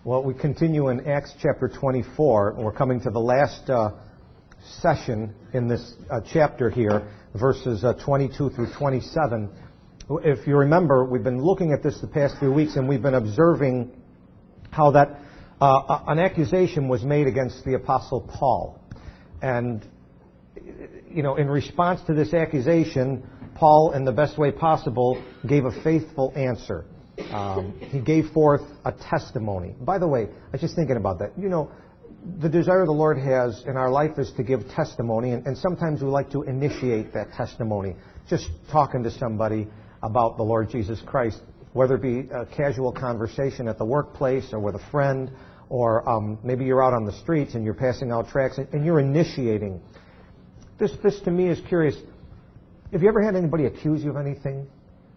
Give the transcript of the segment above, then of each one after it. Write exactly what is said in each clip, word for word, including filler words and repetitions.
Well, we continue in Acts chapter twenty-four, and we're coming to the last uh, session in this uh, chapter here, verses uh, twenty-two through twenty-seven. If you remember, we've been looking at this the past few weeks, and we've been observing how that uh, an accusation was made against the Apostle Paul. And, you know, in response to this accusation, Paul, in the best way possible, gave a faithful answer. Um, he gave forth a testimony. By the way, I was just thinking about that. You know, the desire the Lord has in our life is to give testimony, and, and sometimes we like to initiate that testimony, just talking to somebody about the Lord Jesus Christ, whether it be a casual conversation at the workplace or with a friend, or um, maybe you're out on the streets and you're passing out tracts and, and you're initiating. This, this to me is curious. Have you ever had anybody accuse you of anything?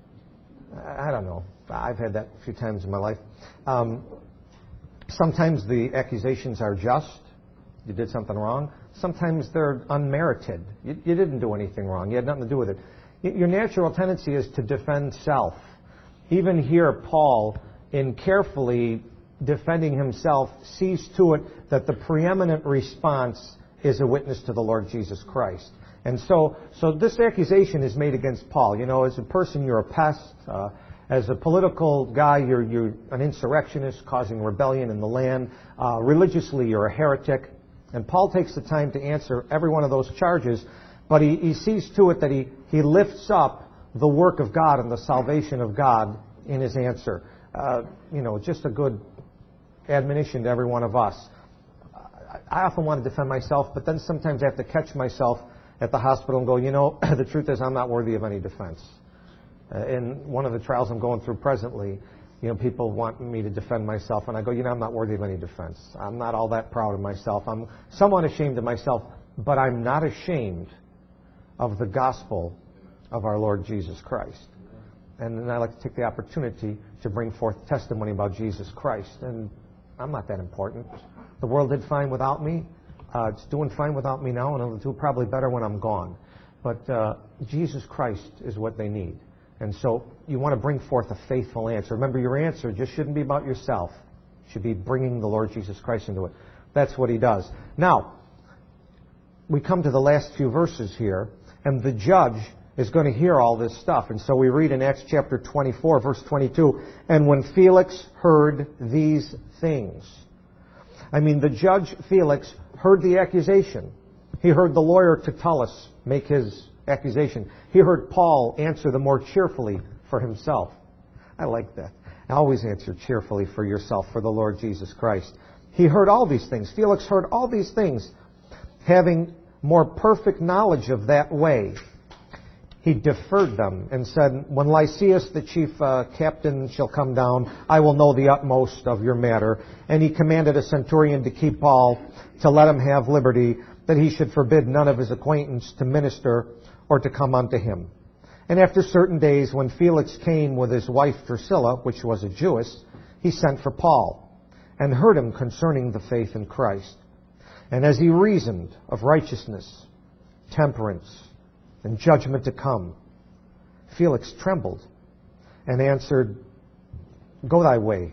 I don't know. I've had that a few times in my life. Um, sometimes the accusations are just. You did something wrong. Sometimes they're unmerited. You, you didn't do anything wrong. You had nothing to do with it. Your natural tendency is to defend self. Even here, Paul, in carefully defending himself, sees to it that the preeminent response is a witness to the Lord Jesus Christ. And so, so this accusation is made against Paul. You know, as a person, you're a pest. Uh, as a political guy, you're, you're an insurrectionist causing rebellion in the land. Uh, religiously, you're a heretic. And Paul takes the time to answer every one of those charges, but he, he sees to it that he, he lifts up the work of God and the salvation of God in his answer. Uh, you know, just a good admonition to every one of us. I, I often want to defend myself, but then sometimes I have to catch myself at the hospital and go, you know, the truth is I'm not worthy of any defense. Uh, in one of the trials I'm going through presently, you know, people want me to defend myself, and I go, you know, I'm not worthy of any defense. I'm not all that proud of myself. I'm somewhat ashamed of myself, but I'm not ashamed of the gospel of our Lord Jesus Christ. And then I like to take the opportunity to bring forth testimony about Jesus Christ. And I'm not that important. The world did fine without me. Uh, it's doing fine without me now, and it'll do probably better when I'm gone. But uh, Jesus Christ is what they need. And so you want to bring forth a faithful answer. Remember, your answer just shouldn't be about yourself. It should be bringing the Lord Jesus Christ into it. That's what he does. Now, we come to the last few verses here, and the judge is going to hear all this stuff. And so we read in Acts chapter twenty-four, verse twenty-two, and when Felix heard these things. I mean, the judge, Felix, heard the accusation. He heard the lawyer Tertullus make his accusation. He heard Paul answer the more cheerfully for himself. I like that. Always answer cheerfully for yourself, for the Lord Jesus Christ. He heard all these things. Felix heard all these things. Having more perfect knowledge of that way, he deferred them and said, when Lysias, the chief uh, captain, shall come down, I will know the utmost of your matter. And he commanded a centurion to keep Paul, to let him have liberty, that he should forbid none of his acquaintance to minister or to come unto him. And after certain days, when Felix came with his wife Drusilla, which was a Jewess, he sent for Paul, and heard him concerning the faith in Christ. And as he reasoned of righteousness, temperance, and judgment to come, Felix trembled and answered, go thy way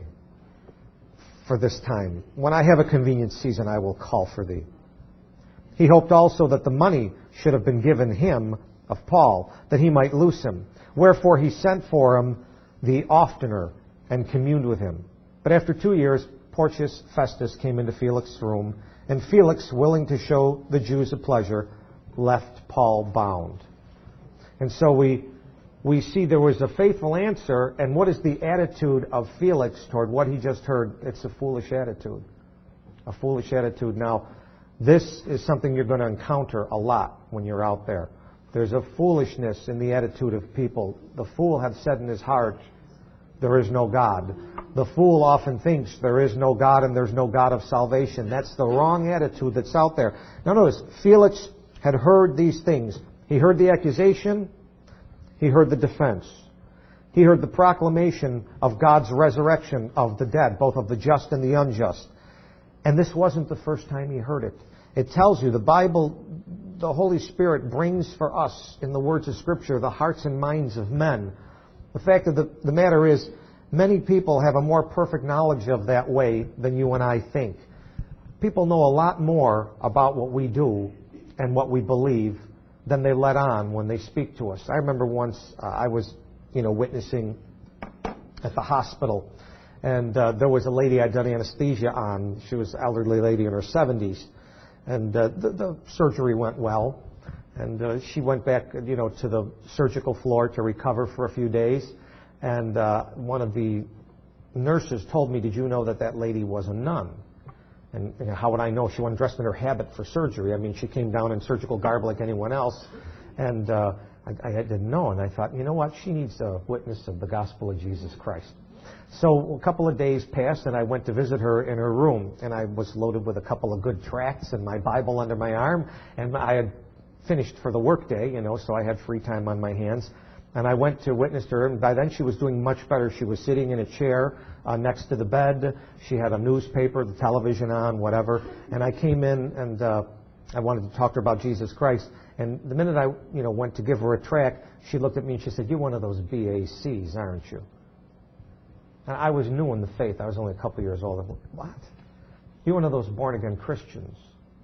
for this time. When I have a convenient season, I will call for thee. He hoped also that the money should have been given him of Paul, that he might loose him. Wherefore he sent for him the oftener and communed with him. But after two years, Porcius Festus came into Felix's room, and Felix, willing to show the Jews a pleasure, left Paul bound. And so we we see there was a faithful answer, and what is the attitude of Felix toward what he just heard? It's a foolish attitude. A foolish attitude. Now, this is something you're going to encounter a lot when you're out there. There's a foolishness in the attitude of people. The fool hath said in his heart, there is no God. The fool often thinks there is no God and there's no God of salvation. That's the wrong attitude that's out there. Now notice, Felix had heard these things. He heard the accusation. He heard the defense. He heard the proclamation of God's resurrection of the dead, both of the just and the unjust. And this wasn't the first time he heard it. It tells you, the Bible, the Holy Spirit brings for us, in the words of Scripture, the hearts and minds of men. The fact of the, the matter is, Many people have a more perfect knowledge of that way than you and I think. People know a lot more about what we do and what we believe than they let on when they speak to us. I remember once uh, I was, you know, witnessing at the hospital, and uh, there was a lady I'd done anesthesia on. She was an elderly lady in her seventies, and uh, the, the surgery went well, and uh, she went back, you know, to the surgical floor to recover for a few days, and uh, one of the nurses told me, "Did you know that that lady was a nun?" And you know, how would I know? She wasn't dressed in her habit for surgery. I mean, she came down in surgical garb like anyone else. And uh, I, I didn't know. And I thought, you know what? She needs a witness of the gospel of Jesus Christ. So a couple of days passed, and I went to visit her in her room. And I was loaded with a couple of good tracts and my Bible under my arm. And I had finished for the workday, you know, so I had free time on my hands. And I went to witness to her, and by then she was doing much better. She was sitting in a chair uh, next to the bed. She had a newspaper, the television on, whatever. And I came in, and uh, I wanted to talk to her about Jesus Christ. And the minute I, you know, went to give her a tract, she looked at me and she said, "You're one of those B A Cs, aren't you?" And I was new in the faith. I was only a couple years old. I went, "What? You're one of those born-again Christians."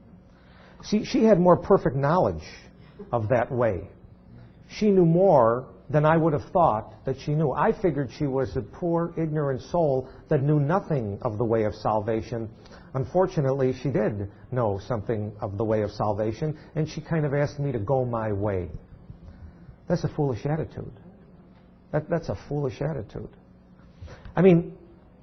See, she had more perfect knowledge of that way. She knew more than I would have thought that she knew. I figured she was a poor, ignorant soul that knew nothing of the way of salvation. Unfortunately, she did know something of the way of salvation, and she kind of asked me to go my way. That's a foolish attitude. That, that's a foolish attitude. I mean,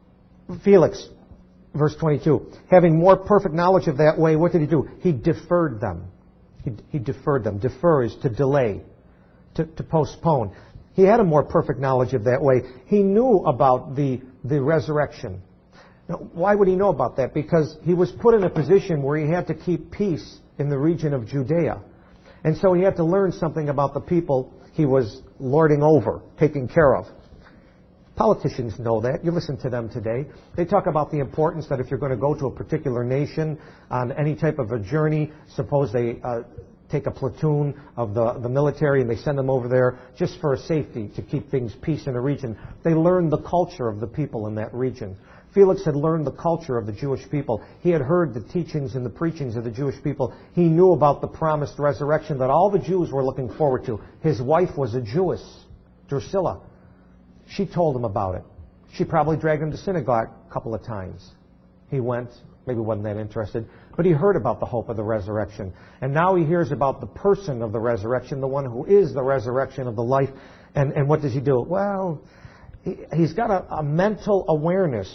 Felix, verse twenty-two, having more perfect knowledge of that way, what did he do? He deferred them. He, he deferred them. Defer is to delay. To, to postpone. He had a more perfect knowledge of that way. He knew about the, the resurrection. Now, why would he know about that? Because he was put in a position where he had to keep peace in the region of Judea. And so he had to learn something about the people he was lording over, taking care of. Politicians know that. You listen to them today. They talk about the importance that if you're going to go to a particular nation on any type of a journey, suppose they uh, take a platoon of the, the military and they send them over there just for safety, to keep things peace in a region. They learn the culture of the people in that region. Felix had learned the culture of the Jewish people. He had heard the teachings and the preachings of the Jewish people. He knew about the promised resurrection that all the Jews were looking forward to. His wife was a Jewess, Drusilla. She told him about it. She probably dragged him to synagogue a couple of times. He went. Maybe wasn't that interested, but he heard about the hope of the resurrection. And now he hears about the person of the resurrection, the one who is the resurrection of the life. And, and what does he do? Well, he, he's got a, a mental awareness.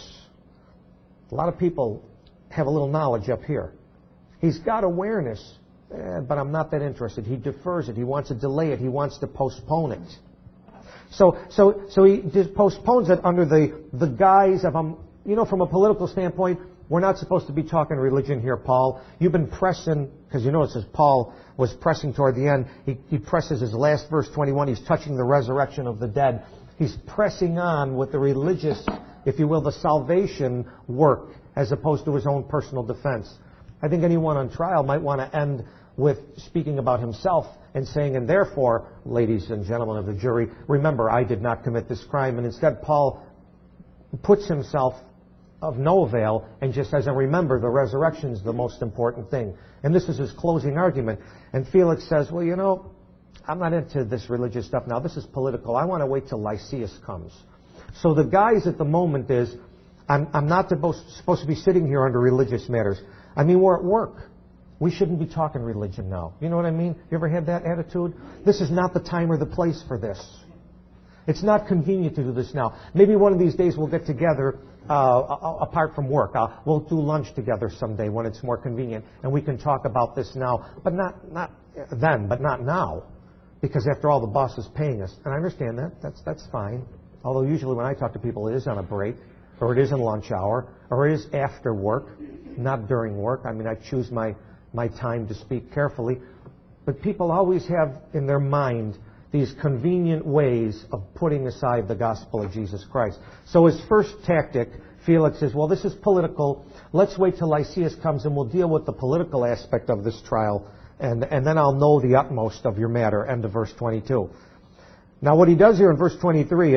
A lot of people have a little knowledge up here. He's got awareness, eh, but I'm not that interested. He defers it. He wants to delay it. He wants to postpone it. So, so, so he just postpones it under the, the guise of, um, you know, from a political standpoint, we're not supposed to be talking religion here, Paul. You've been pressing, because you notice as Paul was pressing toward the end, he, he presses his last verse, twenty-one, he's touching the resurrection of the dead. He's pressing on with the religious, if you will, the salvation work, as opposed to his own personal defense. I think anyone on trial might want to end with speaking about himself and saying, and therefore, ladies and gentlemen of the jury, remember, I did not commit this crime. And instead, Paul puts himself of no avail and just says, and remember, the resurrection is the most important thing. And this is his closing argument. And Felix says, well, you know, I'm not into this religious stuff now. This is political. I want to wait till Lysias comes. So the guise at the moment is, I'm, I'm not supposed, supposed to be sitting here under religious matters. I mean, we're at work. We shouldn't be talking religion now. You know what I mean? You ever had that attitude? This is not the time or the place for this. It's not convenient to do this now. Maybe one of these days we'll get together uh, apart from work. Uh, we'll do lunch together someday when it's more convenient, and we can talk about this now, but not not then, but not now, because after all, the boss is paying us. And I understand that. That's that's fine. Although usually when I talk to people, it is on a break, or it is in lunch hour, or it is after work, not during work. I mean, I choose my my time to speak carefully. But people always have in their mind these convenient ways of putting aside the gospel of Jesus Christ. So his first tactic, Felix says, well, this is political. Let's wait till Lysias comes and we'll deal with the political aspect of this trial, and, and then I'll know the utmost of your matter. End of verse twenty-two. Now what he does here in verse twenty-three is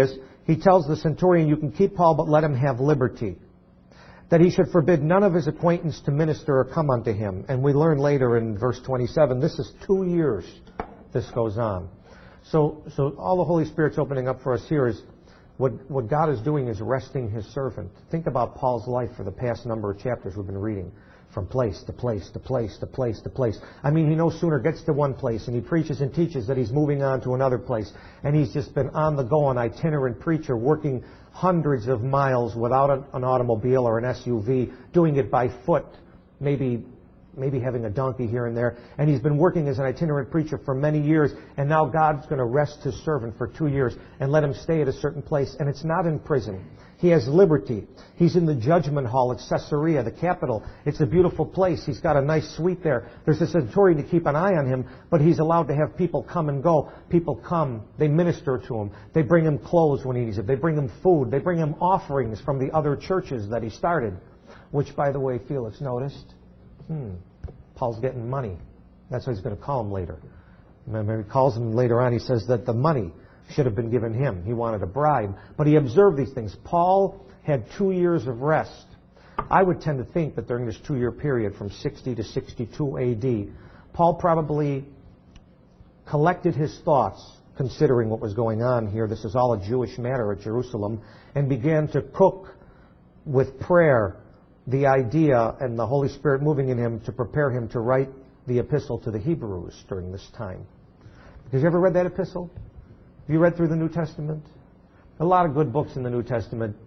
he tells the centurion, you can keep Paul, but let him have liberty. That he should forbid none of his acquaintance to minister or come unto him. And we learn later in verse twenty-seven, this is two years this goes on. So, so all the Holy Spirit's opening up for us here is what, what God is doing is resting his servant. Think about Paul's life for the past number of chapters we've been reading. From place to place to place to place to place. I mean, he no sooner gets to one place and he preaches and teaches that he's moving on to another place. And he's just been on the go, an itinerant preacher, working hundreds of miles without an automobile or an S U V, doing it by foot, maybe maybe having a donkey here and there. And he's been working as an itinerant preacher for many years. And now God's going to rest his servant for two years and let him stay at a certain place. And it's not in prison. He has liberty. He's in the judgment hall at Caesarea, the capital. It's a beautiful place. He's got a nice suite there. There's a centurion to keep an eye on him, but he's allowed to have people come and go. People come. They minister to him. They bring him clothes when he needs it. They bring him food. They bring him offerings from the other churches that he started, which, by the way, Felix noticed. Hmm, Paul's getting money. That's what he's going to call him later. Remember, he calls him later on. He says that the money should have been given him. He wanted a bribe. But he observed these things. Paul had two years of rest. I would tend to think that during this two-year period from sixty to sixty-two A D, Paul probably collected his thoughts, considering what was going on here. This is all a Jewish matter at Jerusalem, and began to cook with prayer the idea and the Holy Spirit moving in him to prepare him to write the epistle to the Hebrews during this time. Have you ever read that epistle? Have you read through the New Testament? A lot of good books in the New Testament.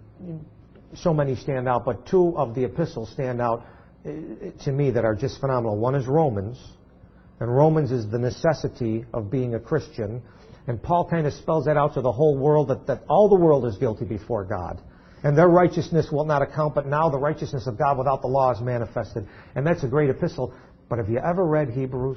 So many stand out, but two of the epistles stand out to me that are just phenomenal. One is Romans, and Romans is the necessity of being a Christian. And Paul kind of spells that out to the whole world, that, that all the world is guilty before God. And their righteousness will not account, but now the righteousness of God without the law is manifested. And that's a great epistle. But have you ever read Hebrews?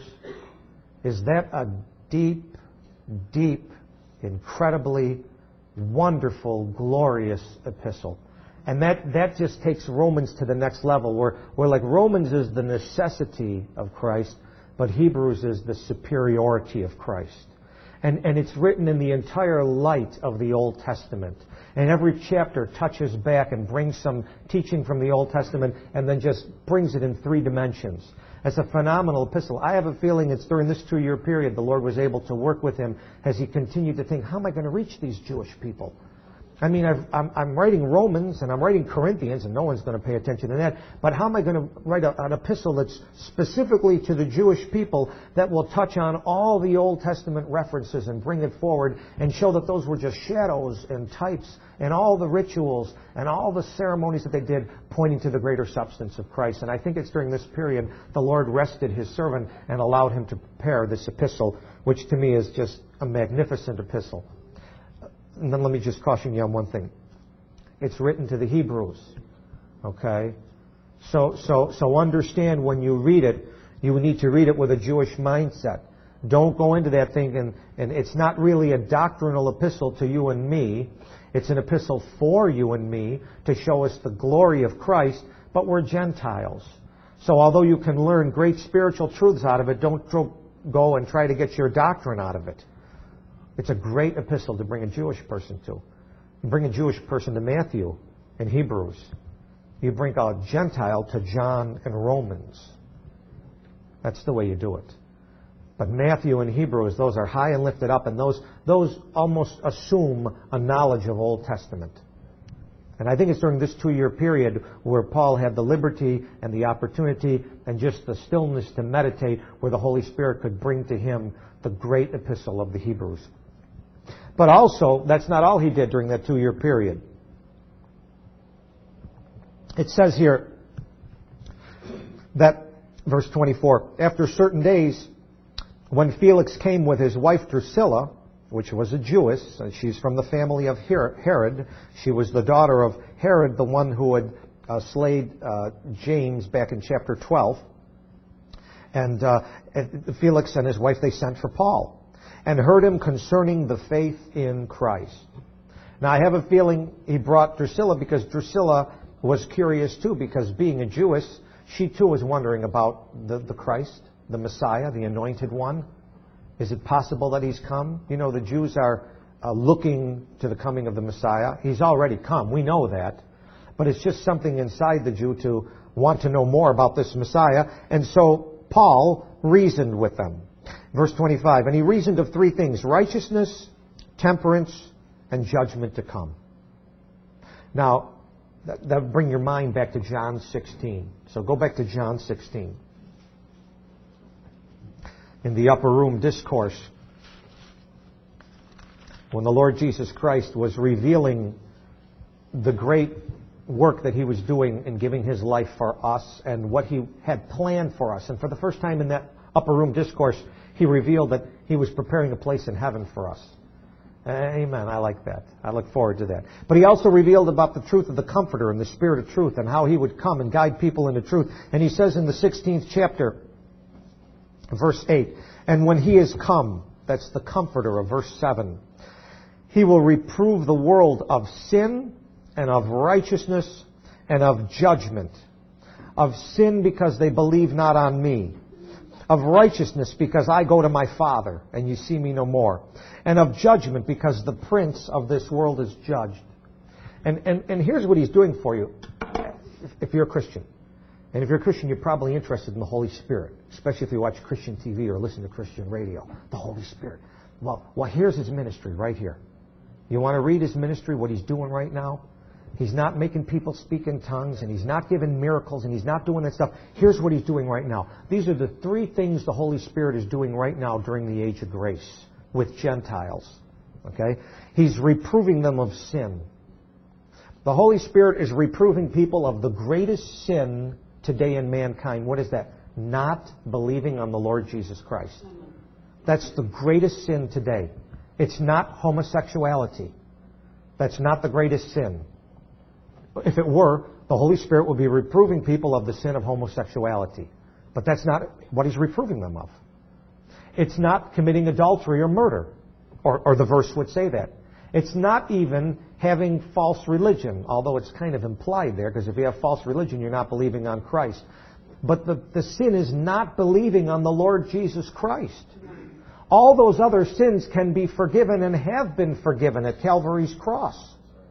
Is that a deep, deep, incredibly wonderful, glorious epistle? And that, that just takes Romans to the next level, where, where like Romans is the necessity of Christ, but Hebrews is the superiority of Christ. And, and it's written in the entire light of the Old Testament. And every chapter touches back and brings some teaching from the Old Testament and then just brings it in three dimensions. It's a phenomenal epistle. I have a feeling it's during this two-year period the Lord was able to work with him as he continued to think, how am I going to reach these Jewish people? I mean, I've, I'm, I'm writing Romans and I'm writing Corinthians, and no one's going to pay attention to that. But how am I going to write a, an epistle that's specifically to the Jewish people that will touch on all the Old Testament references and bring it forward and show that those were just shadows and types and all the rituals and all the ceremonies that they did pointing to the greater substance of Christ? And I think it's during this period the Lord rested his servant and allowed him to prepare this epistle, which to me is just a magnificent epistle. And then let me just caution you on one thing. It's written to the Hebrews. Okay? So, so, so understand when you read it, you need to read it with a Jewish mindset. Don't go into that thinking, and it's not really a doctrinal epistle to you and me. It's an epistle for you and me to show us the glory of Christ, but we're Gentiles. So although you can learn great spiritual truths out of it, don't go and try to get your doctrine out of it. It's a great epistle to bring a Jewish person to. You bring a Jewish person to Matthew and Hebrews. You bring a Gentile to John and Romans. That's the way you do it. But Matthew and Hebrews, those are high and lifted up, and those, those almost assume a knowledge of Old Testament. And I think it's during this two-year period where Paul had the liberty and the opportunity and just the stillness to meditate, where the Holy Spirit could bring to him the great epistle of the Hebrews. But also, that's not all he did during that two-year period. It says here that, verse twenty-four, after certain days, when Felix came with his wife Drusilla, which was a Jewess, and she's from the family of Herod. She was the daughter of Herod, the one who had uh, slayed uh, James back in chapter twelve. And, uh, and Felix and his wife, they sent for Paul and heard him concerning the faith in Christ. Now, I have a feeling he brought Drusilla because Drusilla was curious too, because being a Jewess, she too was wondering about the, the Christ, the Messiah, the Anointed One. Is it possible that he's come? You know, the Jews are uh, looking to the coming of the Messiah. He's already come. We know that. But it's just something inside the Jew to want to know more about this Messiah. And so Paul reasoned with them. Verse twenty-five, and he reasoned of three things: righteousness, temperance, and judgment to come. Now, that, that bring your mind back to John sixteen. So go back to John sixteen. In the upper room discourse, when the Lord Jesus Christ was revealing the great work that he was doing in giving his life for us and what he had planned for us. And for the first time in that upper room discourse, he revealed that he was preparing a place in heaven for us. Amen. I like that. I look forward to that. But he also revealed about the truth of the Comforter and the Spirit of truth and how he would come and guide people into truth. And he says in the sixteenth chapter, verse eight, and when he is come, that's the Comforter of verse seven, he will reprove the world of sin and of righteousness and of judgment. Of sin because they believe not on me. Of righteousness because I go to my Father and you see me no more. And of judgment because the prince of this world is judged. And, and, and here's what he's doing for you if, if you're a Christian. And if you're a Christian, you're probably interested in the Holy Spirit, especially if you watch Christian T V or listen to Christian radio. The Holy Spirit. Well, well, here's his ministry right here. You want to read his ministry, what he's doing right now? He's not making people speak in tongues, and he's not giving miracles, and he's not doing that stuff. Here's what he's doing right now. These are the three things the Holy Spirit is doing right now during the age of grace with Gentiles. Okay? He's reproving them of sin. The Holy Spirit is reproving people of the greatest sin today in mankind. What is that? Not believing on the Lord Jesus Christ. That's the greatest sin today. It's not homosexuality. That's not the greatest sin. If it were, the Holy Spirit would be reproving people of the sin of homosexuality. But that's not what he's reproving them of. It's not committing adultery or murder, or, or the verse would say that. It's not even having false religion, although it's kind of implied there, because if you have false religion, you're not believing on Christ. But the, the sin is not believing on the Lord Jesus Christ. All those other sins can be forgiven and have been forgiven at Calvary's cross.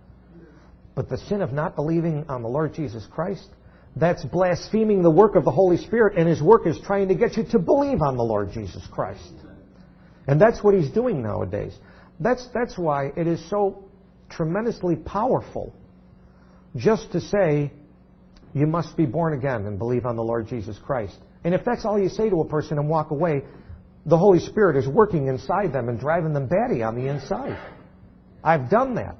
But the sin of not believing on the Lord Jesus Christ, that's blaspheming the work of the Holy Spirit, and his work is trying to get you to believe on the Lord Jesus Christ. And that's what he's doing nowadays. That's, that's why it is so tremendously powerful just to say, you must be born again and believe on the Lord Jesus Christ. And if that's all you say to a person and walk away, the Holy Spirit is working inside them and driving them batty on the inside. I've done that.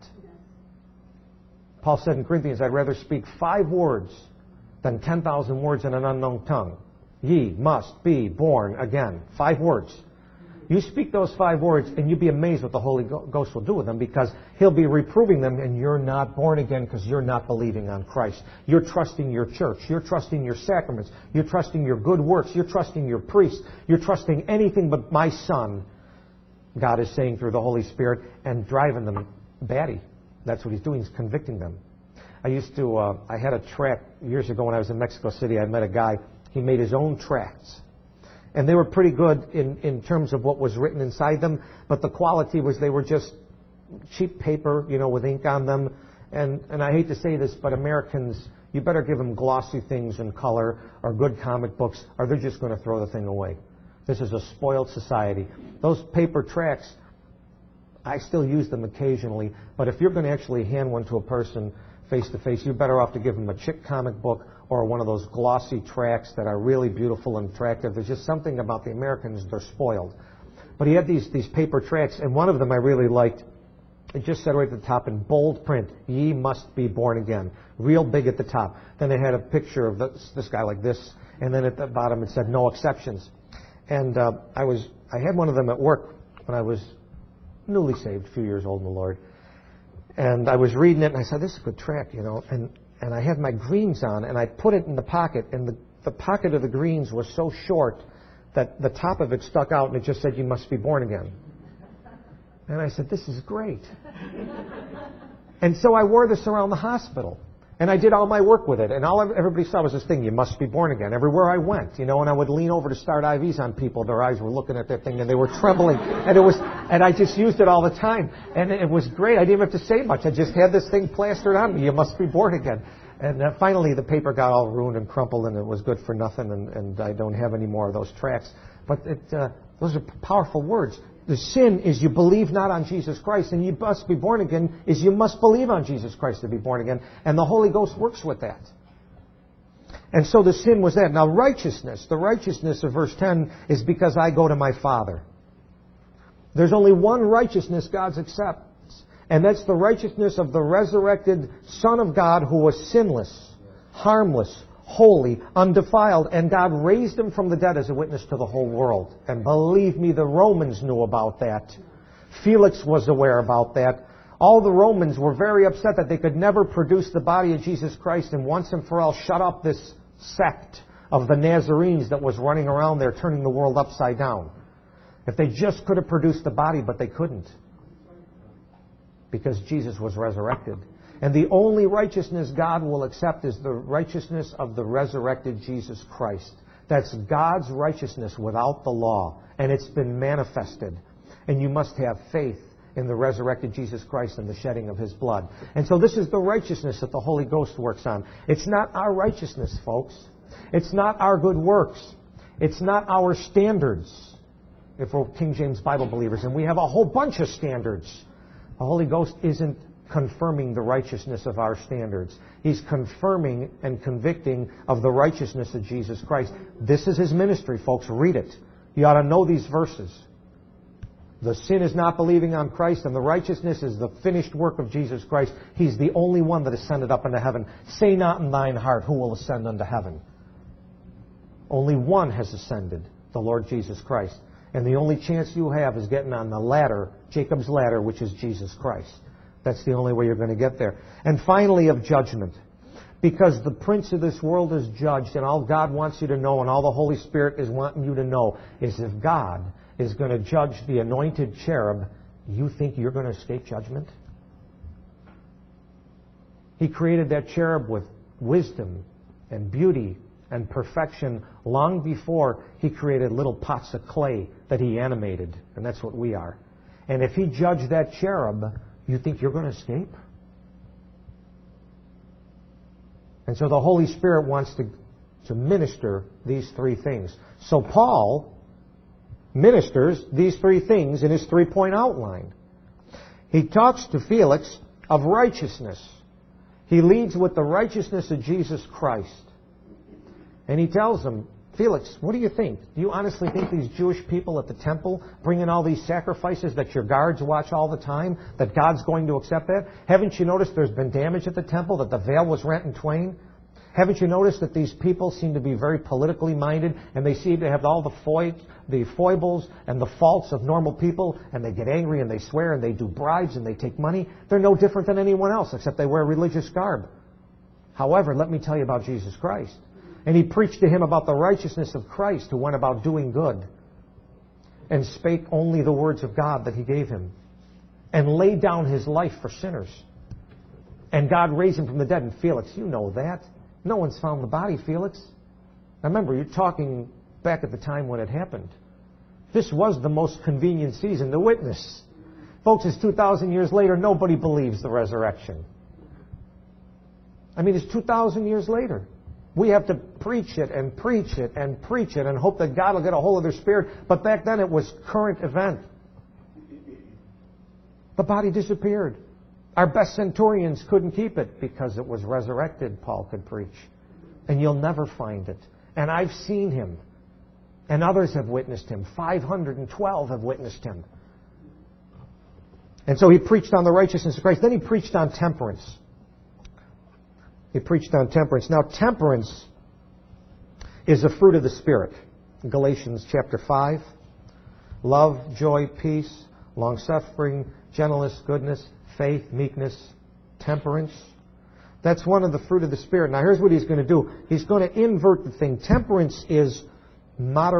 Paul said in Corinthians, I'd rather speak five words than ten thousand words in an unknown tongue. Ye must be born again. Five words. You speak those five words and you'd be amazed what the Holy Ghost will do with them, because he'll be reproving them, and you're not born again because you're not believing on Christ. You're trusting your church. You're trusting your sacraments. You're trusting your good works. You're trusting your priests. You're trusting anything but my Son, God is saying through the Holy Spirit, and driving them batty. That's what he's doing. He's convicting them. I used to, uh, I had a tract years ago when I was in Mexico City. I met a guy. He made his own tracts. And they were pretty good in, in terms of what was written inside them. But the quality was they were just cheap paper, you know, with ink on them. And, and I hate to say this, but Americans, you better give them glossy things in color or good comic books, or they're just going to throw the thing away. This is a spoiled society. Those paper tracts, I still use them occasionally, but if you're going to actually hand one to a person face-to-face, you're better off to give them a chick comic book or one of those glossy tracts that are really beautiful and attractive. There's just something about the Americans, they're spoiled. But he had these, these paper tracts, and one of them I really liked. It just said right at the top in bold print, ye must be born again. Real big at the top. Then they had a picture of this, this guy like this, and then at the bottom it said no exceptions. And uh, I was I had one of them at work when I was newly saved, a few years old in the Lord. And I was reading it, and I said, this is a good tract, you know. And, and I had my greens on, and I put it in the pocket, and the, the pocket of the greens was so short that the top of it stuck out, and it just said, you must be born again. And I said, this is great. And so I wore this around the hospital. And I did all my work with it. And all everybody saw was this thing, you must be born again. Everywhere I went, you know, and I would lean over to start I Vs on people. Their eyes were looking at that thing and they were trembling. And it was, and I just used it all the time. And it was great. I didn't even have to say much. I just had this thing plastered on me. You must be born again. And uh, finally the paper got all ruined and crumpled and it was good for nothing. And, and I don't have any more of those tracts. But it, uh, those are powerful words. The sin is you believe not on Jesus Christ, and you must be born again is you must believe on Jesus Christ to be born again. And the Holy Ghost works with that. And so the sin was that. Now righteousness, the righteousness of verse ten is because I go to my Father. There's only one righteousness God accepts, and that's the righteousness of the resurrected Son of God who was sinless, harmless, holy, undefiled, and God raised him from the dead as a witness to the whole world. And believe me, the Romans knew about that. Felix was aware about that. All the Romans were very upset that they could never produce the body of Jesus Christ and once and for all shut up this sect of the Nazarenes that was running around there turning the world upside down. If they just could have produced the body, but they couldn't. Because Jesus was resurrected. And the only righteousness God will accept is the righteousness of the resurrected Jesus Christ. That's God's righteousness without the law. And it's been manifested. And you must have faith in the resurrected Jesus Christ and the shedding of His blood. And so this is the righteousness that the Holy Ghost works on. It's not our righteousness, folks. It's not our good works. It's not our standards, if we're King James Bible believers. And we have a whole bunch of standards. The Holy Ghost isn't confirming the righteousness of our standards. He's confirming and convicting of the righteousness of Jesus Christ. This is His ministry, folks. Read it. You ought to know these verses. The sin is not believing on Christ, and the righteousness is the finished work of Jesus Christ. He's the only one that ascended up into heaven. Say not in thine heart, who will ascend unto heaven? Only one has ascended, the Lord Jesus Christ. And the only chance you have is getting on the ladder, Jacob's ladder, which is Jesus Christ. That's the only way you're going to get there. And finally, of judgment. Because the prince of this world is judged, and all God wants you to know, and all the Holy Spirit is wanting you to know, is if God is going to judge the anointed cherub, you think you're going to escape judgment? He created that cherub with wisdom and beauty and perfection long before He created little pots of clay that He animated. And that's what we are. And if He judged that cherub, you think you're going to escape? And so the Holy Spirit wants to, to minister these three things. So Paul ministers these three things in his three-point outline. He talks to Felix of righteousness. He leads with the righteousness of Jesus Christ. And he tells him, Felix, what do you think? Do you honestly think these Jewish people at the temple bringing all these sacrifices that your guards watch all the time, that God's going to accept that? Haven't you noticed there's been damage at the temple, that the veil was rent in twain? Haven't you noticed that these people seem to be very politically minded, and they seem to have all the, fo- the foibles and the faults of normal people, and they get angry and they swear and they do bribes and they take money? They're no different than anyone else, except they wear religious garb. However, let me tell you about Jesus Christ. And he preached to him about the righteousness of Christ, who went about doing good and spake only the words of God that He gave him and laid down His life for sinners. And God raised Him from the dead. And Felix, you know that. No one's found the body, Felix. Now remember, you're talking back at the time when it happened. This was the most convenient season to witness. Folks, it's two thousand years later. Nobody believes the resurrection. I mean, it's two thousand years later. We have to preach it and preach it and preach it and hope that God will get a hold of their spirit. But back then it was current event. The body disappeared. Our best centurions couldn't keep it because it was resurrected, Paul could preach. And you'll never find it. And I've seen Him. And others have witnessed Him. five hundred twelve have witnessed Him. And so he preached on the righteousness of Christ. Then he preached on temperance. He preached on temperance. Now, temperance is a fruit of the Spirit. Galatians chapter five. Love, joy, peace, long-suffering, gentleness, goodness, faith, meekness, temperance. That's one of the fruit of the Spirit. Now, here's what he's going to do. He's going to invert the thing. Temperance is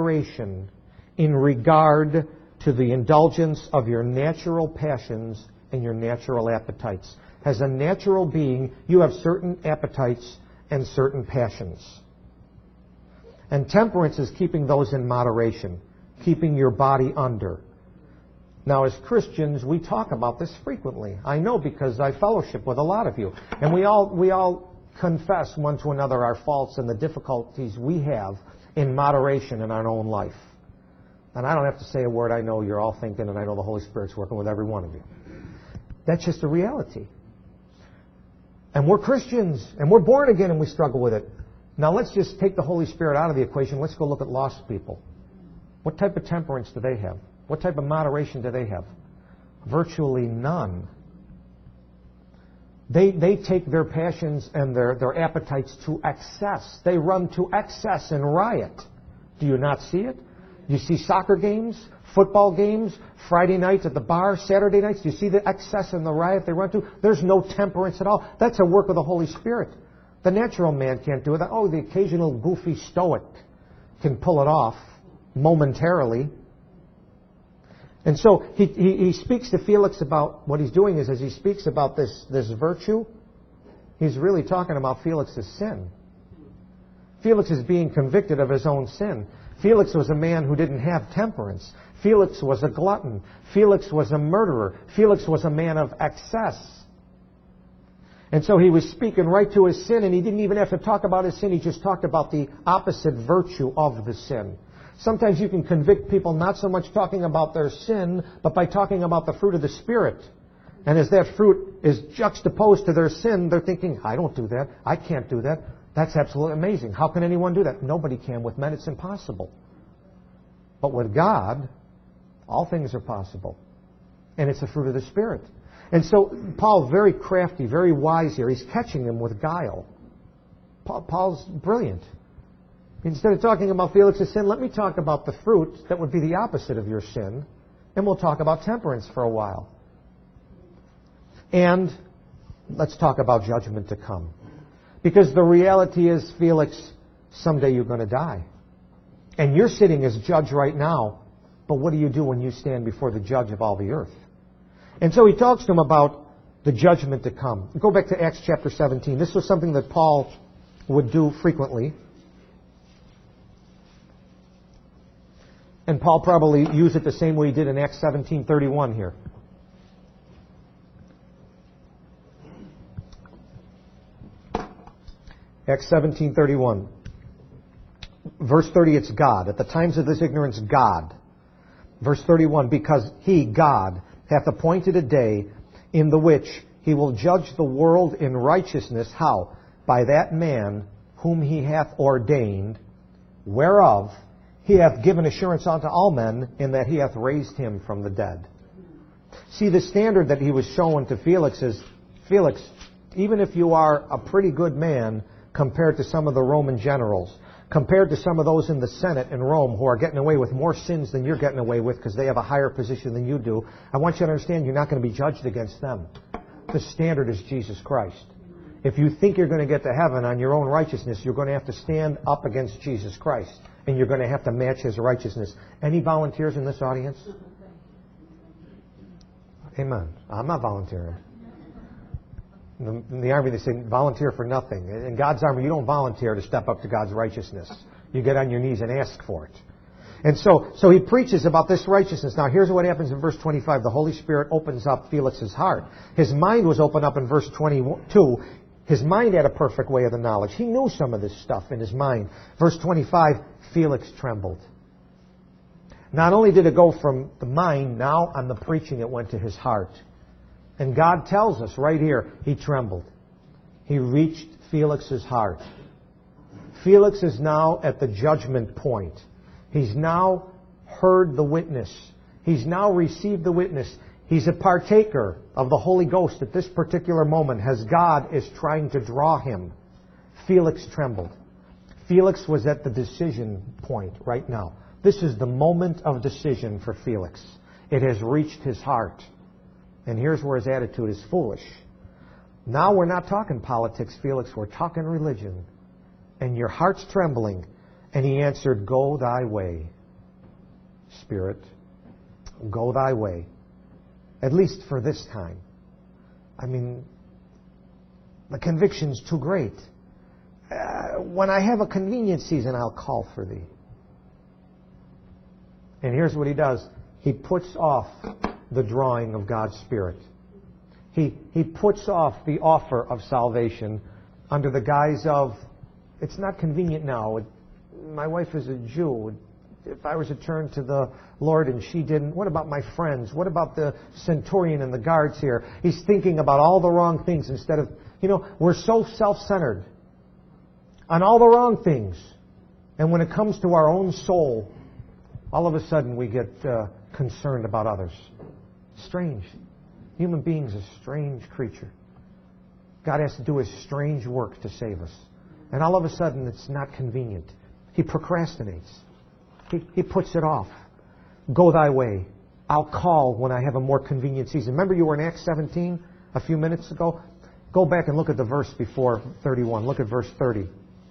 moderation in regard to the indulgence of your natural passions and your natural appetites. As a natural being, you have certain appetites and certain passions. And temperance is keeping those in moderation, keeping your body under. Now, as Christians, we talk about this frequently. I know because I fellowship with a lot of you. And we all, we all confess one to another our faults and the difficulties we have in moderation in our own life. And I don't have to say a word. I know you're all thinking, and I know the Holy Spirit's working with every one of you. That's just a reality. And we're Christians, and we're born again, and we struggle with it. Now, let's just take the Holy Spirit out of the equation. Let's go look at lost people. What type of temperance do they have? What type of moderation do they have? Virtually none. They, they take their passions and their, their appetites to excess. They run to excess and riot. Do you not see it? You see soccer games, football games, Friday nights at the bar, Saturday nights. Do you see the excess and the riot they run to? There's no temperance at all. That's a work of the Holy Spirit. The natural man can't do it. Oh, the occasional goofy stoic can pull it off momentarily. And so he, he, he speaks to Felix about what he's doing is as he speaks about this, this virtue, he's really talking about Felix's sin. Felix is being convicted of his own sin. Felix was a man who didn't have temperance. Felix was a glutton. Felix was a murderer. Felix was a man of excess. And so he was speaking right to his sin, and he didn't even have to talk about his sin. He just talked about the opposite virtue of the sin. Sometimes you can convict people not so much talking about their sin, but by talking about the fruit of the Spirit. And as that fruit is juxtaposed to their sin, they're thinking, I don't do that. I can't do that. That's absolutely amazing. How can anyone do that? Nobody can. With men, it's impossible. But with God, all things are possible. And it's the fruit of the Spirit. And so Paul, very crafty, very wise here. He's catching them with guile. Paul, Paul's brilliant. Instead of talking about Felix's sin, let me talk about the fruit that would be the opposite of your sin. And we'll talk about temperance for a while. And let's talk about judgment to come. Because the reality is, Felix, someday you're going to die. And you're sitting as judge right now. But what do you do when you stand before the judge of all the earth? And so he talks to him about the judgment to come. Go back to Acts chapter seventeen. This was something that Paul would do frequently. And Paul probably used it the same way he did in Acts seventeen thirty-one here. Acts seventeen thirty-one. Verse thirty, it's God. At the times of this ignorance, God. Verse thirty-one, because he, God, hath appointed a day in the which he will judge the world in righteousness. How? By that man whom he hath ordained, whereof he hath given assurance unto all men, in that he hath raised him from the dead. See, the standard that he was showing to Felix is, Felix, even if you are a pretty good man compared to some of the Roman generals, compared to some of those in the Senate in Rome who are getting away with more sins than you're getting away with because they have a higher position than you do, I want you to understand you're not going to be judged against them. The standard is Jesus Christ. If you think you're going to get to heaven on your own righteousness, you're going to have to stand up against Jesus Christ. And you're going to have to match His righteousness. Any volunteers in this audience? Amen. I'm not volunteering. In the Army, they say volunteer for nothing. In God's Army, you don't volunteer to step up to God's righteousness. You get on your knees and ask for it. And so, so he preaches about this righteousness. Now, here's what happens in verse twenty-five. The Holy Spirit opens up Felix's heart. His mind was opened up in verse twenty-two. His mind had a perfect way of the knowledge. He knew some of this stuff in his mind. Verse twenty-five, Felix trembled. Not only did it go from the mind, now on the preaching it went to his heart. And God tells us right here, he trembled. He reached Felix's heart. Felix is now at the judgment point. He's now heard the witness. He's now received the witness. He's a partaker of the Holy Ghost at this particular moment as God is trying to draw him. Felix trembled. Felix was at the decision point right now. This is the moment of decision for Felix. It has reached his heart. And here's where his attitude is foolish. Now we're not talking politics, Felix. We're talking religion. And your heart's trembling. And he answered, go thy way, Spirit. Go thy way. at least for this time. I mean, the conviction's too great. Uh, when I have a convenient season, I'll call for thee. And here's what he does. He puts off the drawing of God's Spirit. He, he puts off the offer of salvation under the guise of, it's not convenient now. It, my wife is a Jew. If I was to turn to the Lord and she didn't, what about my friends? What about the centurion and the guards here? He's thinking about all the wrong things instead of, you know, we're so self-centered on all the wrong things. And when it comes to our own soul, all of a sudden we get uh, concerned about others. Strange. Human beings are a strange creature. God has to do His strange work to save us. And all of a sudden it's not convenient. He procrastinates. He, he puts it off. Go thy way. I'll call when I have a more convenient season. Remember you were in Acts seventeen a few minutes ago? Go back and look at the verse before thirty-one. Look at verse thirty.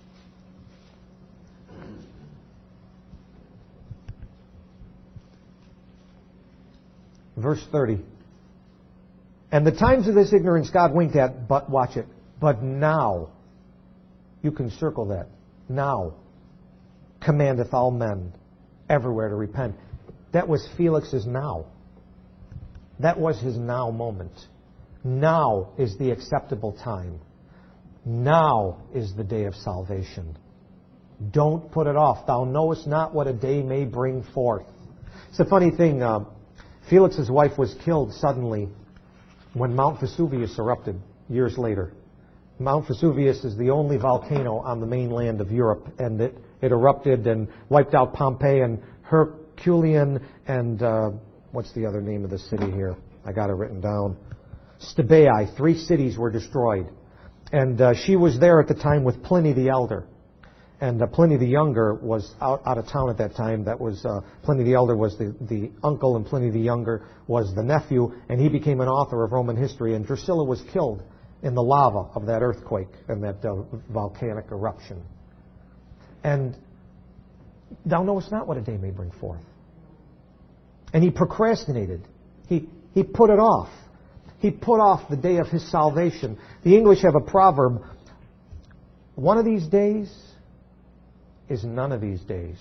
Verse thirty. And the times of this ignorance God winked at, but watch it. But now, you can circle that. Now, commandeth all men everywhere to repent. That was Felix's now. That was his now moment. Now is the acceptable time. Now is the day of salvation. Don't put it off. Thou knowest not what a day may bring forth. It's a funny thing. Uh, Felix's wife was killed suddenly when Mount Vesuvius erupted years later. Mount Vesuvius is the only volcano on the mainland of Europe, and it, it erupted and wiped out Pompeii and Herculaneum and uh, what's the other name of the city here? I got it written down. Stabai. Three cities were destroyed. And uh, she was there at the time with Pliny the Elder. And uh, Pliny the Younger was out, out of town at that time. That was uh, Pliny the Elder was the, the uncle, and Pliny the Younger was the nephew, and he became an author of Roman history. And Drusilla was killed in the lava of that earthquake and that uh, volcanic eruption. And thou knowest not what a day may bring forth. And he procrastinated. He he put it off. He put off the day of his salvation. The English have a proverb: one of these days is none of these days.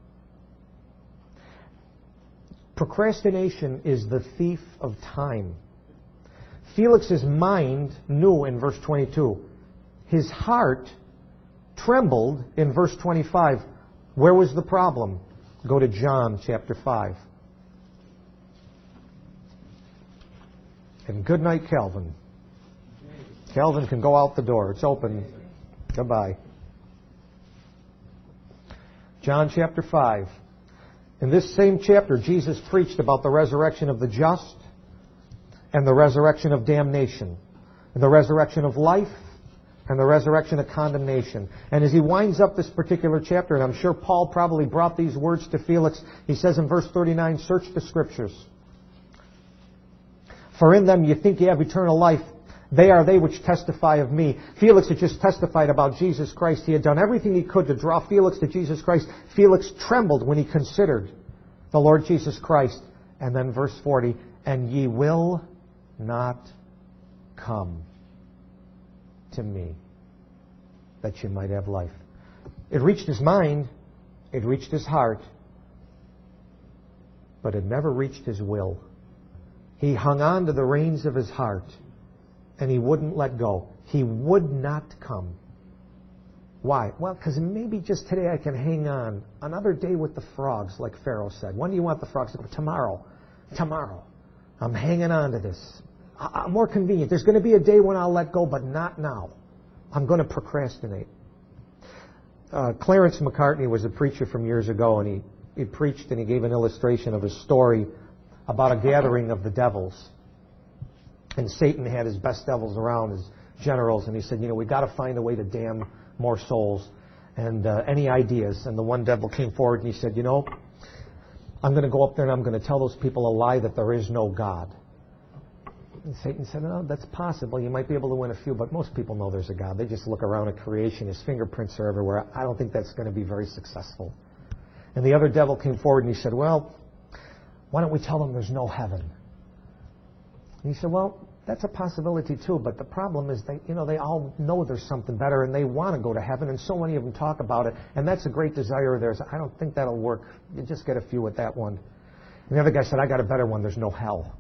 Procrastination is the thief of time. Felix's mind knew in verse twenty-two. His heart trembled in verse twenty-five. Where was the problem? Go to John chapter five. And good night, Calvin. Calvin can go out the door. It's open. Goodbye. John chapter five. In this same chapter, Jesus preached about the resurrection of the just and the resurrection of damnation, and the resurrection of life and the resurrection of condemnation. And as he winds up this particular chapter, and I'm sure Paul probably brought these words to Felix, he says in verse thirty-nine, search the Scriptures. For in them you think you have eternal life. They are they which testify of me. Felix had just testified about Jesus Christ. He had done everything he could to draw Felix to Jesus Christ. Felix trembled when he considered the Lord Jesus Christ. And then verse forty, and ye will not come to me, that you might have life. It reached his mind, it reached his heart, but it never reached his will. He hung on to the reins of his heart, and he wouldn't let go. He would not come. Why? Well, because maybe just today I can hang on. Another day with the frogs, like Pharaoh said. When do you want the frogs to go? Tomorrow. Tomorrow. I'm hanging on to this. I'm more convenient. There's going to be a day when I'll let go, but not now. I'm going to procrastinate. Uh, Clarence McCartney was a preacher from years ago, and he, he preached and he gave an illustration of a story about a gathering of the devils. And Satan had his best devils around, his generals, and he said, you know, we've got to find a way to damn more souls. And uh, any ideas? And the one devil came forward and he said, you know, I'm going to go up there and I'm going to tell those people a lie that there is no God. And Satan said, no, that's possible. You might be able to win a few, but most people know there's a God. They just look around at creation. His fingerprints are everywhere. I don't think that's going to be very successful. And the other devil came forward and he said, well, why don't we tell them there's no heaven? And he said, well, that's a possibility too, but the problem is they, you know, they all know there's something better and they want to go to heaven, and so many of them talk about it, and that's a great desire of theirs. I don't think that'll work. You just get a few with that one. And the other guy said, I got a better one. There's no hell.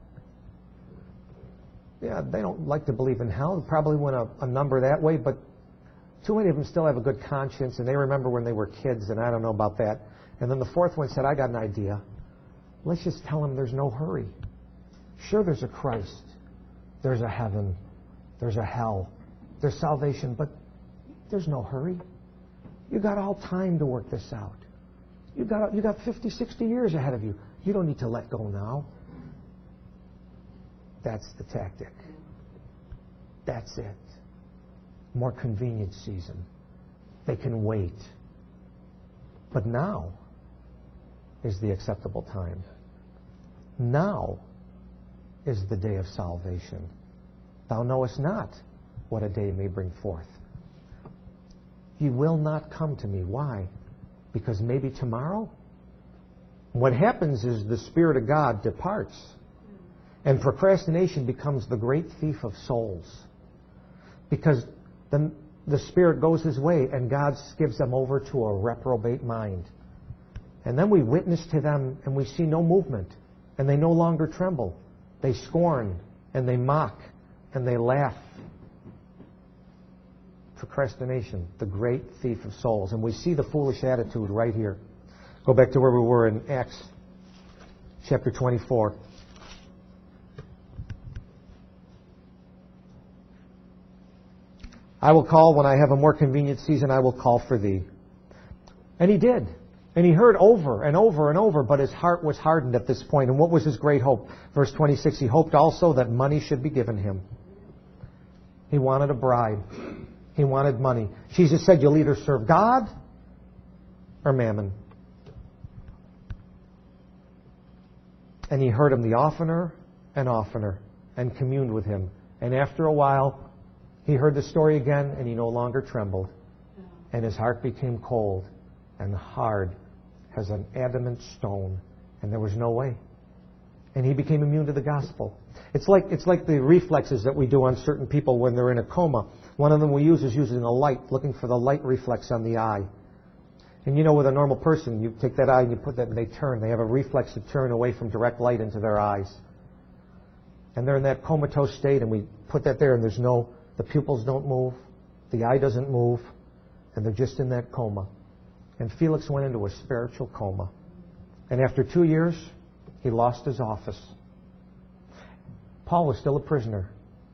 Yeah, they don't like to believe in hell. Probably went a, a number that way, but too many of them still have a good conscience, and they remember when they were kids, and I don't know about that. And then the fourth one said, I got an idea. Let's just tell them there's no hurry. Sure, there's a Christ. There's a heaven. There's a hell. There's salvation, but there's no hurry. You got all time to work this out. You got you got fifty, sixty years ahead of you. You don't need to let go now. That's the tactic. That's it. More convenient season. They can wait. But now is the acceptable time. Now is the day of salvation. Thou knowest not what a day may bring forth. Ye will not come to me. Why? Because maybe tomorrow? What happens is the Spirit of God departs, and procrastination becomes the great thief of souls. Because the, the Spirit goes His way, and God gives them over to a reprobate mind. And then we witness to them, and we see no movement, and they no longer tremble. They scorn, and they mock, and they laugh. Procrastination, the great thief of souls. And we see the foolish attitude right here. Go back to where we were in Acts chapter twenty-four. I will call when I have a more convenient season, I will call for thee. And he did. And he heard over and over and over, but his heart was hardened at this point. And what was his great hope? Verse twenty-six, he hoped also that money should be given him. He wanted a bribe. He wanted money. Jesus said, you'll either serve God or mammon. And he heard him the oftener and oftener and communed with him. And after a while, he heard the story again, and he no longer trembled. And his heart became cold and hard as an adamant stone, and there was no way. And he became immune to the gospel. It's like it's like the reflexes that we do on certain people when they're in a coma. One of them we use is using a light, looking for the light reflex on the eye. And you know, with a normal person, you take that eye and you put that, and they turn. They have a reflex to turn away from direct light into their eyes. And they're in that comatose state, and we put that there, and there's no, the pupils don't move, the eye doesn't move, and they're just in that coma. And Felix went into a spiritual coma. And after two years, he lost his office. Paul was still a prisoner,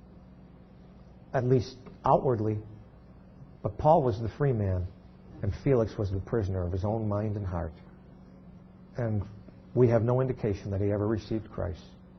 at least outwardly. But Paul was the free man, and Felix was the prisoner of his own mind and heart. And we have no indication that he ever received Christ.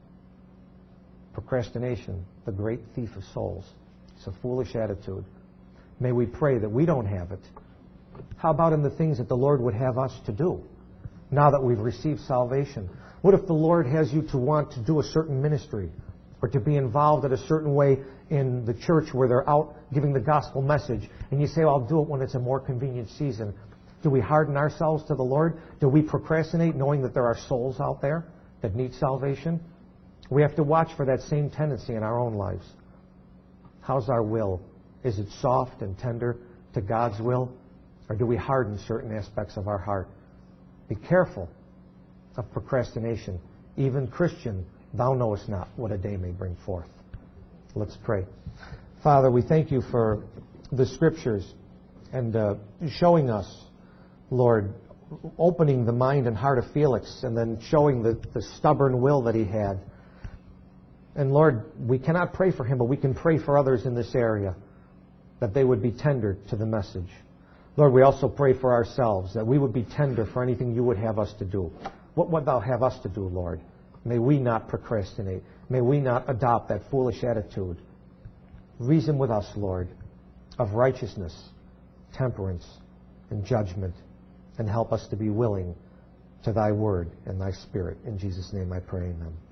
Procrastination, the great thief of souls. It's a foolish attitude. May we pray that we don't have it. How about in the things that the Lord would have us to do now that we've received salvation? What if the Lord has you to want to do a certain ministry or to be involved in a certain way in the church where they're out giving the gospel message, and you say, well, I'll do it when it's a more convenient season? Do we harden ourselves to the Lord? Do we procrastinate knowing that there are souls out there that need salvation? We have to watch for that same tendency in our own lives. How's our will? Is it soft and tender to God's will? Or do we harden certain aspects of our heart? Be careful of procrastination. Even Christian, thou knowest not what a day may bring forth. Let's pray. Father, we thank you for the Scriptures and uh, showing us, Lord, opening the mind and heart of Felix and then showing the, the stubborn will that he had. And Lord, we cannot pray for him, but we can pray for others in this area, that they would be tender to the message. Lord, we also pray for ourselves, that we would be tender for anything you would have us to do. What would thou have us to do, Lord? May we not procrastinate. May we not adopt that foolish attitude. Reason with us, Lord, of righteousness, temperance, and judgment, and help us to be willing to thy word and thy spirit. In Jesus' name I pray, amen.